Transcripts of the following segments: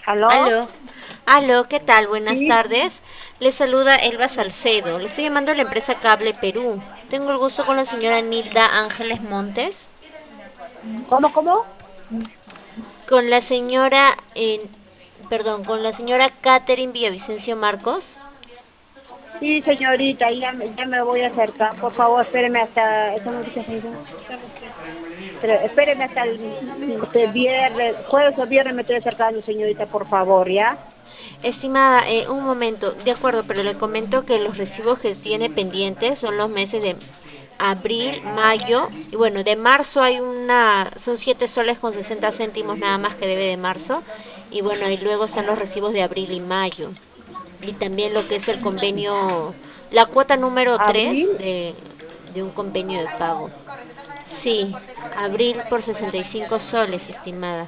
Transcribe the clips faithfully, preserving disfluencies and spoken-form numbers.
¿Aló? Aló, aló, ¿qué tal? Buenas Sí. tardes. Le saluda Elba Salcedo. Le estoy llamando a la empresa Cable Perú. Tengo el gusto con la señora Nilda Ángeles Montes. ¿Cómo, cómo? Con la señora, eh, perdón, con la señora Catherine Villavicencio Marcos. Sí, señorita, ya, me- ya me voy a acercar. Por favor, espéreme hasta... ¿Esa música se hizo? Pero espéreme hasta el mm, este viernes, jueves o viernes me estoy acercando, señorita, por favor, ¿ya? Estimada, eh, un momento, de acuerdo, pero le comento que los recibos que tiene pendientes son los meses de abril, mayo, y bueno, de marzo hay una, son siete soles con sesenta céntimos nada más que debe de marzo, y bueno, y luego están los recibos de abril y mayo, y también lo que es el convenio, la cuota número tres Abril. de, de un convenio de pago. Sí, abril por sesenta y cinco soles, estimada.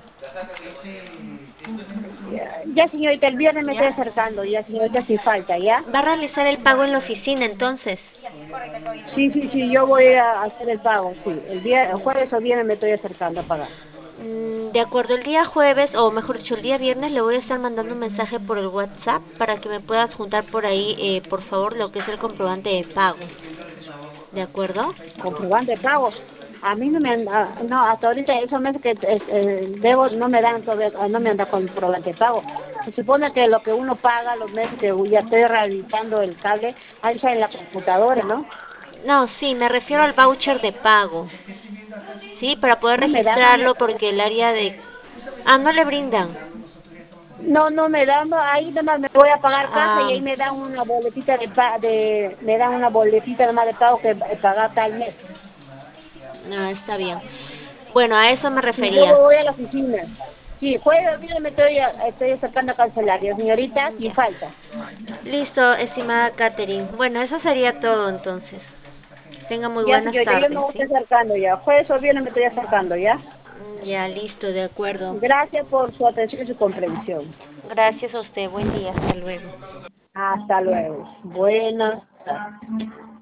Ya, ya, señorita, el viernes me estoy ¿Ya? acercando, ya, señorita, sin falta, ¿ya? ¿Va a realizar el pago en la oficina entonces? Sí, sí, sí, yo voy a hacer el pago, sí. El día, el jueves o viernes me estoy acercando a pagar. Mm, De acuerdo, el día jueves, o mejor dicho, el día viernes, le voy a estar mandando un mensaje por el WhatsApp para que me puedas juntar por ahí, eh, por favor, lo que es el comprobante de pago. ¿De acuerdo? Comprobante de pago. A mí no me han, ah, no, hasta ahorita esos meses que eh, eh, debo no me dan todavía, ah, no me han dado comprobante de pago. Se supone que lo que uno paga los meses que ya estoy realizando el cable, ahí está en la computadora, ¿no? No, sí, me refiero al voucher de pago. Sí, para poder No me dan, registrarlo porque el área de... Ah, no le brindan. no, no me dan, no, ahí nomás me voy a pagar casa y Ah, ahí me dan una boletita de, pa- de me dan una boletita nomás de pago que eh, pagar tal mes. ah, está bien. Bueno, a eso me Sí, luego refería. voy a la oficina. Sí, jueves, viernes me estoy, a- estoy acercando a cancelario, señorita, sin Ya. falta. Listo, estimada Katherine. Bueno, eso sería todo entonces. Tenga muy Ya, buenas señorita, yo me tardes, voy ¿sí? acercando ya. Jueves o viernes me estoy acercando ya. Ya, listo, de acuerdo. Gracias por su atención y su comprensión. Gracias a usted. Buen día. Hasta luego. Hasta luego. Buenas tardes.